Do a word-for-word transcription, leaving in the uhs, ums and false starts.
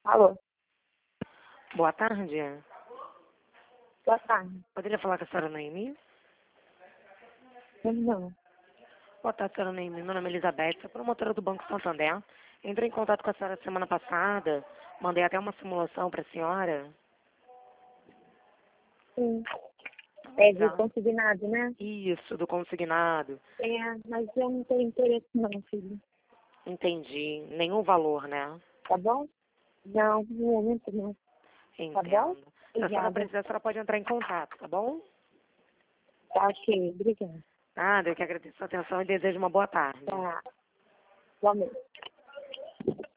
Alô, Boa tarde. boa tarde. Poderia falar com a senhora Noemi? Não, Boa tarde, senhora Noemi. Meu nome é Elizabeth, sou promotora do Banco Santander. Entrei em contato com a senhora semana passada, mandei até uma simulação para a senhora. sim. É de Tá. consignado, né? Isso, do consignado. É, mas eu não tenho interesse não, filho. Entendi. Nenhum valor, né? Tá bom? Não, no momento não. Tá bom? Entendo. Se a senhora Obrigada. precisar, a senhora pode entrar em contato, tá bom? Tá ok, obrigada. Nada, eu que agradeço a atenção e desejo uma boa tarde. Tá. Igualmente.